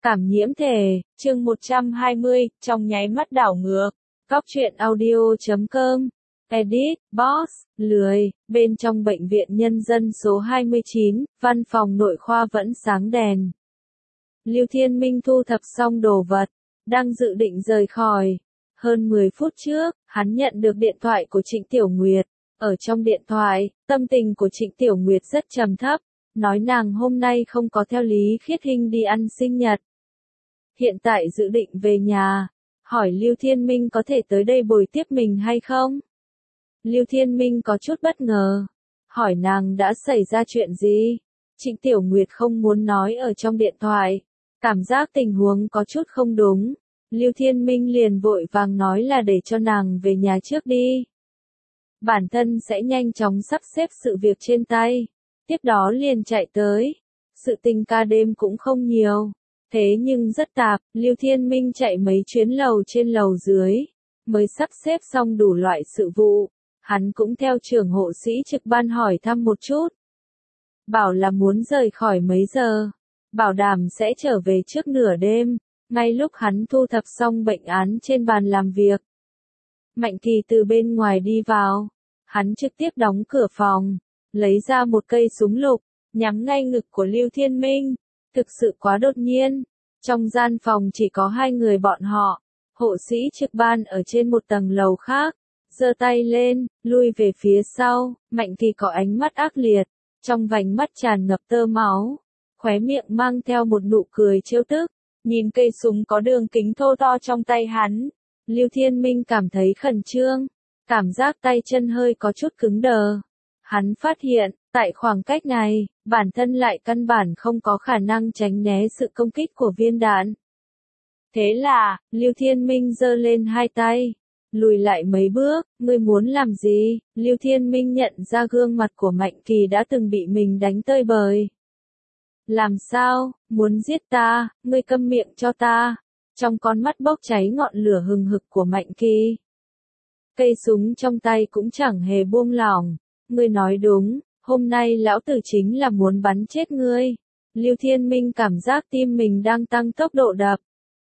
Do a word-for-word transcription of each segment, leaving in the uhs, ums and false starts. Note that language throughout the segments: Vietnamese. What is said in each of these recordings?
Cảm nhiễm thể, chương một trăm hai mươi, trong nháy mắt đảo ngược. Góc truyện audio chấm com. Edit, Boss, lười, bên trong bệnh viện nhân dân số hai mươi chín, văn phòng nội khoa vẫn sáng đèn. Lưu Thiên Minh thu thập xong đồ vật, đang dự định rời khỏi. Hơn mười phút trước, hắn nhận được điện thoại của Trịnh Tiểu Nguyệt. Ở trong điện thoại, tâm tình của Trịnh Tiểu Nguyệt rất trầm thấp, nói nàng hôm nay không có theo Lý Khiết Hinh đi ăn sinh nhật. Hiện tại dự định về nhà, hỏi Lưu Thiên Minh có thể tới đây bồi tiếp mình hay không? Lưu Thiên Minh có chút bất ngờ, hỏi nàng đã xảy ra chuyện gì? Trịnh Tiểu Nguyệt không muốn nói ở trong điện thoại, cảm giác tình huống có chút không đúng. Lưu Thiên Minh liền vội vàng nói là để cho nàng về nhà trước đi. Bản thân sẽ nhanh chóng sắp xếp sự việc trên tay, tiếp đó liền chạy tới. Sự tình ca đêm cũng không nhiều, thế nhưng rất tạp, Lưu Thiên Minh chạy mấy chuyến lầu trên lầu dưới, mới sắp xếp xong đủ loại sự vụ. Hắn cũng theo trưởng hộ sĩ trực ban hỏi thăm một chút. Bảo là muốn rời khỏi mấy giờ, bảo đảm sẽ trở về trước nửa đêm, ngay lúc hắn thu thập xong bệnh án trên bàn làm việc. Mạnh Kỳ từ bên ngoài đi vào, hắn trực tiếp đóng cửa phòng, lấy ra một cây súng lục, nhắm ngay ngực của Lưu Thiên Minh. Thực sự quá đột nhiên, trong gian phòng chỉ có hai người bọn họ, hộ sĩ trực ban ở trên một tầng lầu khác, giơ tay lên, lui về phía sau. Mạnh Kỳ có ánh mắt ác liệt, trong vành mắt tràn ngập tơ máu, khóe miệng mang theo một nụ cười trêu tức, nhìn cây súng có đường kính thô to trong tay hắn. Lưu Thiên Minh cảm thấy khẩn trương, cảm giác tay chân hơi có chút cứng đờ. Hắn phát hiện, tại khoảng cách này, bản thân lại căn bản không có khả năng tránh né sự công kích của viên đạn. Thế là, Lưu Thiên Minh giơ lên hai tay, lùi lại mấy bước. Ngươi muốn làm gì? Lưu Thiên Minh nhận ra gương mặt của Mạnh Kỳ đã từng bị mình đánh tơi bời. Làm sao? Muốn giết ta? Ngươi câm miệng cho ta. Trong con mắt bốc cháy ngọn lửa hừng hực của Mạnh Kỳ. Cây súng trong tay cũng chẳng hề buông lỏng. Ngươi nói đúng, hôm nay lão tử chính là muốn bắn chết ngươi. Lưu Thiên Minh cảm giác tim mình đang tăng tốc độ đập.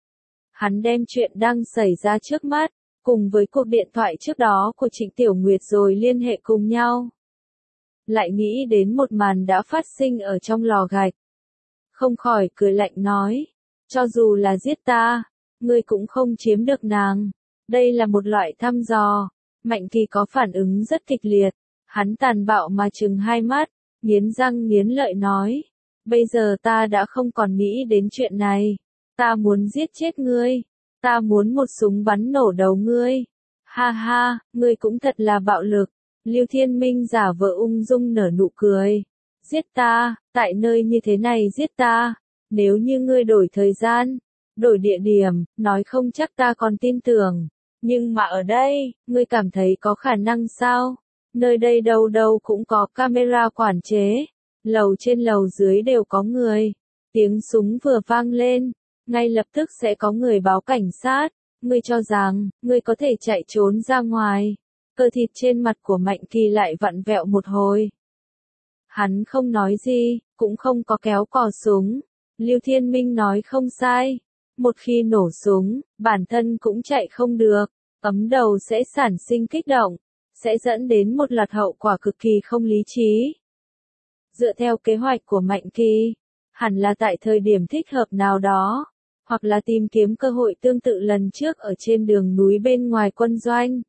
Hắn đem chuyện đang xảy ra trước mắt, cùng với cuộc điện thoại trước đó của Trịnh Tiểu Nguyệt rồi liên hệ cùng nhau. Lại nghĩ đến một màn đã phát sinh ở trong lò gạch. Không khỏi cười lạnh nói, cho dù là giết ta, ngươi cũng không chiếm được nàng. Đây là một loại thăm dò. Mạnh Kỳ có phản ứng rất kịch liệt. Hắn tàn bạo mà trừng hai mắt, nghiến răng nghiến lợi nói, bây giờ ta đã không còn nghĩ đến chuyện này. Ta muốn giết chết ngươi. Ta muốn một súng bắn nổ đầu ngươi. Ha ha, ngươi cũng thật là bạo lực. Lưu Thiên Minh giả vờ ung dung nở nụ cười. Giết ta, tại nơi như thế này giết ta. Nếu như ngươi đổi thời gian, đổi địa điểm, nói không chắc ta còn tin tưởng. Nhưng mà ở đây, ngươi cảm thấy có khả năng sao? Nơi đây đâu đâu cũng có camera quản chế. Lầu trên lầu dưới đều có người. Tiếng súng vừa vang lên, ngay lập tức sẽ có người báo cảnh sát. Ngươi cho rằng, ngươi có thể chạy trốn ra ngoài. Cơ thịt trên mặt của Mạnh Kỳ lại vặn vẹo một hồi. Hắn không nói gì, cũng không có kéo cò súng. Lưu Thiên Minh nói không sai. Một khi nổ súng, bản thân cũng chạy không được. Ấm đầu sẽ sản sinh kích động, sẽ dẫn đến một loạt hậu quả cực kỳ không lý trí. Dựa theo kế hoạch của Mạnh Kỳ, hẳn là tại thời điểm thích hợp nào đó, hoặc là tìm kiếm cơ hội tương tự lần trước ở trên đường núi bên ngoài quân doanh.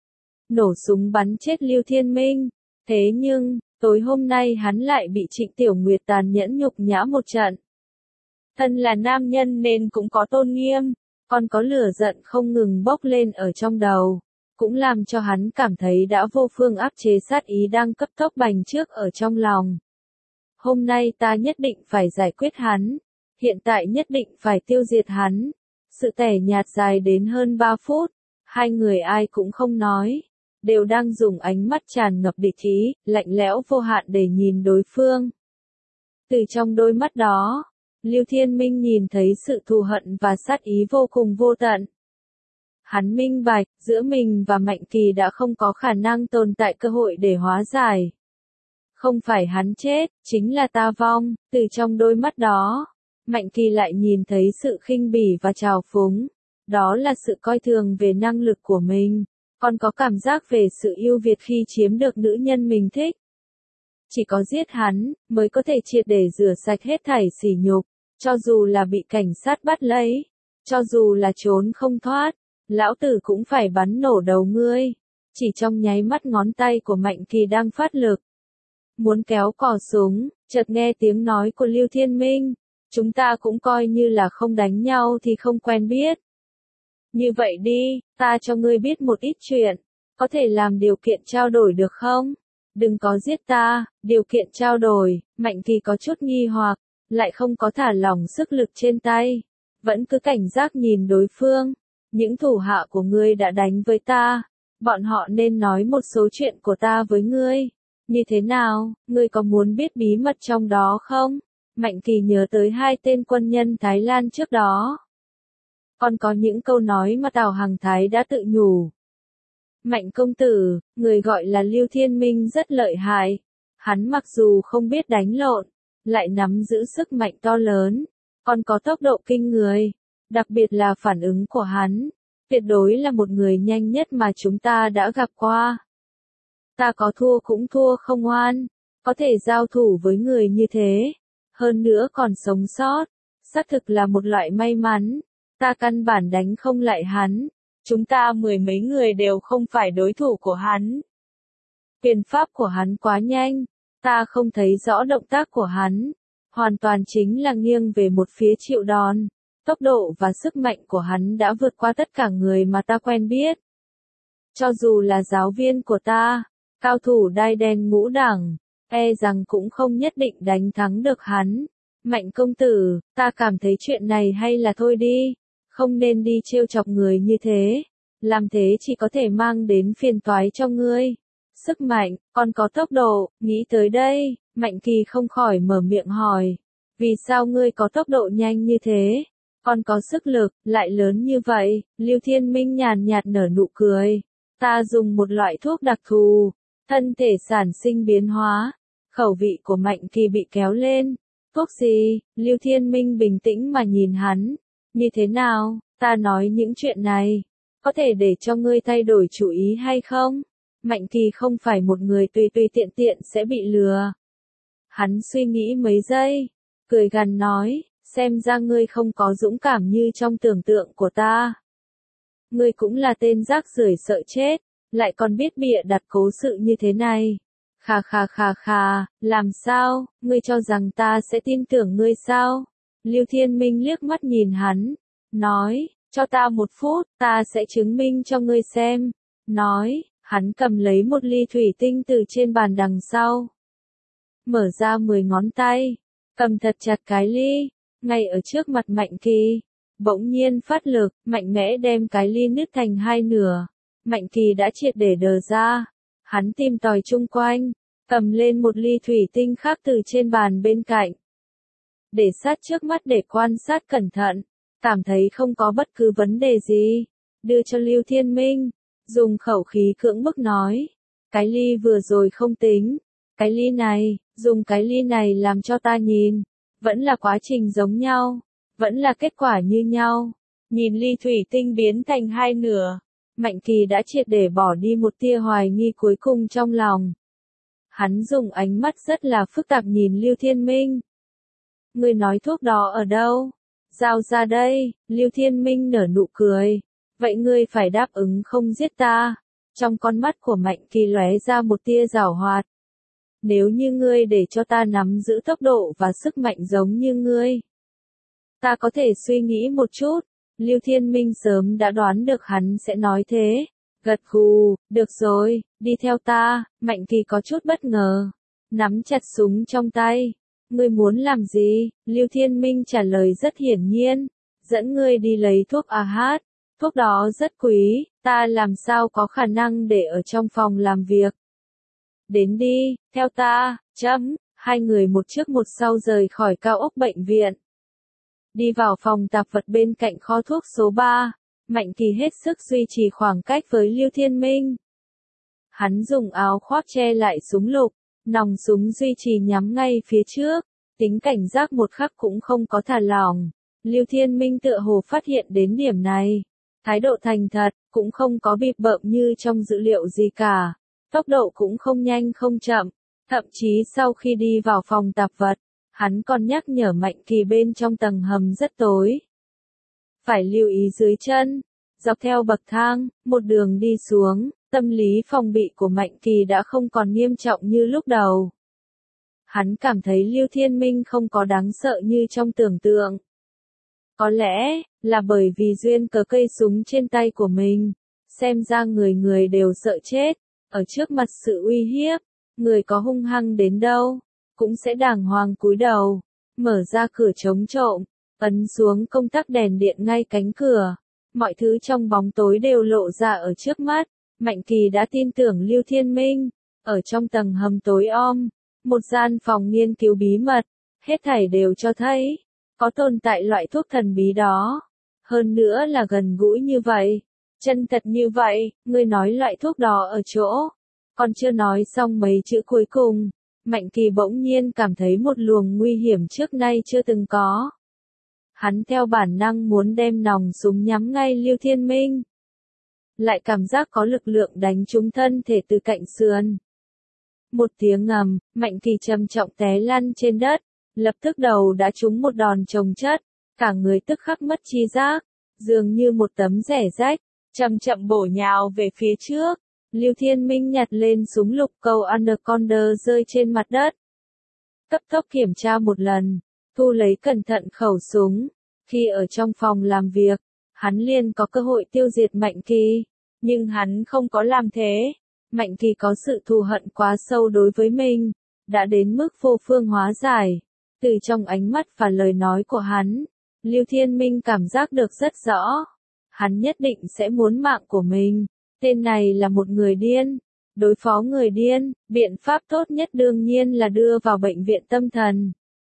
Nổ súng bắn chết Lưu Thiên Minh. Thế nhưng, tối hôm nay hắn lại bị Trịnh Tiểu Nguyệt tàn nhẫn nhục nhã một trận. Thân là nam nhân nên cũng có tôn nghiêm, còn có lửa giận không ngừng bốc lên ở trong đầu, cũng làm cho hắn cảm thấy đã vô phương áp chế sát ý đang cấp tốc bành trước ở trong lòng. Hôm nay ta nhất định phải giải quyết hắn, hiện tại nhất định phải tiêu diệt hắn. Sự tẻ nhạt dài đến hơn ba phút, hai người ai cũng không nói, đều đang dùng ánh mắt tràn ngập địch ý, lạnh lẽo vô hạn để nhìn đối phương. Từ trong đôi mắt đó, Lưu Thiên Minh nhìn thấy sự thù hận và sát ý vô cùng vô tận. Hắn minh bạch, giữa mình và Mạnh Kỳ đã không có khả năng tồn tại cơ hội để hóa giải. Không phải hắn chết, chính là ta vong. Từ trong đôi mắt đó, Mạnh Kỳ lại nhìn thấy sự khinh bỉ và trào phúng. Đó là sự coi thường về năng lực của mình, còn có cảm giác về sự ưu việt khi chiếm được nữ nhân mình thích. Chỉ có giết hắn, mới có thể triệt để rửa sạch hết thảy sỉ nhục, cho dù là bị cảnh sát bắt lấy, cho dù là trốn không thoát, lão tử cũng phải bắn nổ đầu ngươi. Chỉ trong nháy mắt ngón tay của Mạnh Kỳ đang phát lực. Muốn kéo cò súng, chợt nghe tiếng nói của Lưu Thiên Minh. Chúng ta cũng coi như là không đánh nhau thì không quen biết. Như vậy đi, ta cho ngươi biết một ít chuyện, có thể làm điều kiện trao đổi được không? Đừng có giết ta, điều kiện trao đổi. Mạnh Kỳ có chút nghi hoặc, lại không có thả lỏng sức lực trên tay, vẫn cứ cảnh giác nhìn đối phương. Những thủ hạ của ngươi đã đánh với ta, bọn họ nên nói một số chuyện của ta với ngươi. Như thế nào, ngươi có muốn biết bí mật trong đó không? Mạnh Kỳ nhớ tới hai tên quân nhân Thái Lan trước đó. Còn có những câu nói mà Tào Hằng Thái đã tự nhủ. Mạnh công tử, người gọi là Lưu Thiên Minh rất lợi hại. Hắn mặc dù không biết đánh lộn, lại nắm giữ sức mạnh to lớn, còn có tốc độ kinh người. Đặc biệt là phản ứng của hắn, tuyệt đối là một người nhanh nhất mà chúng ta đã gặp qua. Ta có thua cũng thua không oan, có thể giao thủ với người như thế, hơn nữa còn sống sót, xác thực là một loại may mắn. Ta căn bản đánh không lại hắn, chúng ta mười mấy người đều không phải đối thủ của hắn. Quyền pháp của hắn quá nhanh, ta không thấy rõ động tác của hắn, hoàn toàn chính là nghiêng về một phía chịu đòn. Tốc độ và sức mạnh của hắn đã vượt qua tất cả người mà ta quen biết. Cho dù là giáo viên của ta, cao thủ đai đen ngũ đẳng, e rằng cũng không nhất định đánh thắng được hắn. Mạnh công tử, ta cảm thấy chuyện này hay là thôi đi, không nên đi trêu chọc người như thế, làm thế chỉ có thể mang đến phiền toái cho ngươi. Sức mạnh, còn có tốc độ, nghĩ tới đây, Mạnh Kỳ không khỏi mở miệng hỏi, vì sao ngươi có tốc độ nhanh như thế, còn có sức lực, lại lớn như vậy? Lưu Thiên Minh nhàn nhạt nở nụ cười, ta dùng một loại thuốc đặc thù, thân thể sản sinh biến hóa. Khẩu vị của Mạnh Kỳ bị kéo lên. Thuốc gì? Lưu Thiên Minh bình tĩnh mà nhìn hắn. Như thế nào, ta nói những chuyện này, có thể để cho ngươi thay đổi chủ ý hay không? Mạnh Kỳ không phải một người tùy tùy tiện tiện sẽ bị lừa. Hắn suy nghĩ mấy giây, cười gằn nói, xem ra ngươi không có dũng cảm như trong tưởng tượng của ta. Ngươi cũng là tên rác rưởi sợ chết, lại còn biết bịa đặt cố sự như thế này. Khà khà khà khà, làm sao, ngươi cho rằng ta sẽ tin tưởng ngươi sao? Lưu Thiên Minh liếc mắt nhìn hắn, nói, cho ta một phút, ta sẽ chứng minh cho ngươi xem. Nói, hắn cầm lấy một ly thủy tinh từ trên bàn đằng sau. Mở ra mười ngón tay, cầm thật chặt cái ly, ngay ở trước mặt Mạnh Kỳ. Bỗng nhiên phát lực, mạnh mẽ đem cái ly nứt thành hai nửa. Mạnh Kỳ đã triệt để đờ ra. Hắn tìm tòi chung quanh, cầm lên một ly thủy tinh khác từ trên bàn bên cạnh. Để sát trước mắt để quan sát cẩn thận, cảm thấy không có bất cứ vấn đề gì. Đưa cho Lưu Thiên Minh, dùng khẩu khí cưỡng bức nói. Cái ly vừa rồi không tính. Cái ly này, dùng cái ly này làm cho ta nhìn. Vẫn là quá trình giống nhau. Vẫn là kết quả như nhau. Nhìn ly thủy tinh biến thành hai nửa. Mạnh Kỳ đã triệt để bỏ đi một tia hoài nghi cuối cùng trong lòng. Hắn dùng ánh mắt rất là phức tạp nhìn Lưu Thiên Minh. Ngươi nói thuốc đó ở đâu? Giao ra đây. Lưu Thiên Minh nở nụ cười. Vậy ngươi phải đáp ứng không giết ta. Trong con mắt của Mạnh Kỳ lóe ra một tia giảo hoạt. Nếu như ngươi để cho ta nắm giữ tốc độ và sức mạnh giống như ngươi, ta có thể suy nghĩ một chút. Lưu Thiên Minh sớm đã đoán được hắn sẽ nói thế. Gật gù, được rồi, đi theo ta. Mạnh Kỳ có chút bất ngờ, nắm chặt súng trong tay. Ngươi muốn làm gì? Lưu Thiên Minh trả lời rất hiển nhiên, dẫn ngươi đi lấy thuốc a hát. Thuốc đó rất quý, ta làm sao có khả năng để ở trong phòng làm việc. Đến đi, theo ta, chấm. Hai người một trước một sau rời khỏi cao ốc bệnh viện. Đi vào phòng tạp vật bên cạnh kho thuốc số ba, Mạnh Kỳ hết sức duy trì khoảng cách với Lưu Thiên Minh. Hắn dùng áo khoác che lại súng lục, nòng súng duy trì nhắm ngay phía trước, tính cảnh giác một khắc cũng không có thả lỏng. Lưu Thiên Minh tựa hồ phát hiện đến điểm này. Thái độ thành thật, cũng không có bịp bợm như trong dữ liệu gì cả. Tốc độ cũng không nhanh không chậm. Thậm chí sau khi đi vào phòng tạp vật, hắn còn nhắc nhở Mạnh Kỳ bên trong tầng hầm rất tối. Phải lưu ý dưới chân. Dọc theo bậc thang, một đường đi xuống, tâm lý phòng bị của Mạnh Kỳ đã không còn nghiêm trọng như lúc đầu. Hắn cảm thấy Lưu Thiên Minh không có đáng sợ như trong tưởng tượng. Có lẽ, là bởi vì duyên cớ cây súng trên tay của mình. Xem ra người người đều sợ chết. Ở trước mặt sự uy hiếp, người có hung hăng đến đâu, cũng sẽ đàng hoàng cúi đầu. Mở ra cửa chống trộm, ấn xuống công tắc đèn điện ngay cánh cửa. Mọi thứ trong bóng tối đều lộ ra ở trước mắt. Mạnh Kỳ đã tin tưởng Lưu Thiên Minh. Ở trong tầng hầm tối om, một gian phòng nghiên cứu bí mật, hết thảy đều cho thấy, có tồn tại loại thuốc thần bí đó. Hơn nữa là gần gũi như vậy, chân thật như vậy, người nói loại thuốc đó ở chỗ. Còn chưa nói xong mấy chữ cuối cùng, Mạnh Kỳ bỗng nhiên cảm thấy một luồng nguy hiểm trước nay chưa từng có. Hắn theo bản năng muốn đem nòng súng nhắm ngay Lưu Thiên Minh. Lại cảm giác có lực lượng đánh trúng thân thể từ cạnh sườn. Một tiếng ngầm, Mạnh Kỳ trầm trọng té lăn trên đất, lập tức đầu đã trúng một đòn chồng chất, cả người tức khắc mất tri giác, dường như một tấm rẻ rách, chậm chậm bổ nhào về phía trước. Lưu Thiên Minh nhặt lên súng lục cầu Anaconda rơi trên mặt đất. Cấp tốc kiểm tra một lần, thu lấy cẩn thận khẩu súng. Khi ở trong phòng làm việc, hắn liền có cơ hội tiêu diệt Mạnh Kỳ, nhưng hắn không có làm thế. Mạnh Kỳ có sự thù hận quá sâu đối với mình, đã đến mức vô phương hóa giải. Từ trong ánh mắt và lời nói của hắn, Lưu Thiên Minh cảm giác được rất rõ. Hắn nhất định sẽ muốn mạng của mình. Tên này là một người điên. Đối phó người điên, biện pháp tốt nhất đương nhiên là đưa vào bệnh viện tâm thần.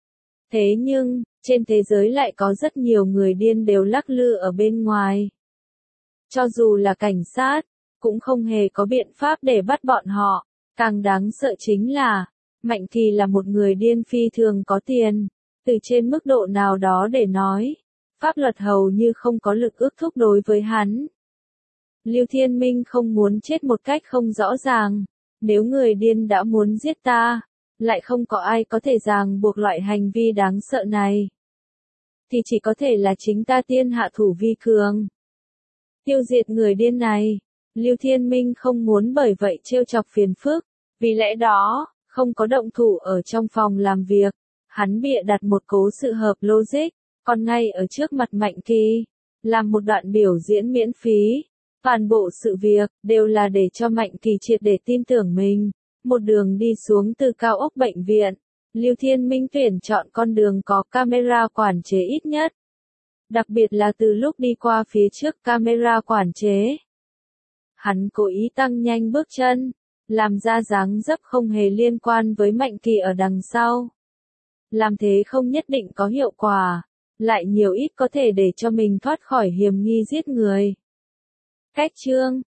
Thế nhưng, trên thế giới lại có rất nhiều người điên đều lắc lư ở bên ngoài. Cho dù là cảnh sát, cũng không hề có biện pháp để bắt bọn họ. Càng đáng sợ chính là, Mạnh Kỳ là một người điên phi thường có tiền. Từ trên mức độ nào đó để nói, pháp luật hầu như không có lực ước thúc đối với hắn. Lưu Thiên Minh không muốn chết một cách không rõ ràng. Nếu người điên đã muốn giết ta, lại không có ai có thể ràng buộc loại hành vi đáng sợ này, thì chỉ có thể là chính ta tiên hạ thủ vi cường. Tiêu diệt người điên này, Lưu Thiên Minh không muốn bởi vậy trêu chọc phiền phức. Vì lẽ đó, không có động thủ ở trong phòng làm việc. Hắn bịa đặt một cố sự hợp logic, còn ngay ở trước mặt Mạnh Kỳ, làm một đoạn biểu diễn miễn phí. Toàn bộ sự việc, đều là để cho Mạnh Kỳ triệt để tin tưởng mình. Một đường đi xuống từ cao ốc bệnh viện, Lưu Thiên Minh tuyển chọn con đường có camera quản chế ít nhất. Đặc biệt là từ lúc đi qua phía trước camera quản chế. Hắn cố ý tăng nhanh bước chân, làm ra dáng dấp không hề liên quan với Mạnh Kỳ ở đằng sau. Làm thế không nhất định có hiệu quả, lại nhiều ít có thể để cho mình thoát khỏi hiểm nghi giết người. Cách chương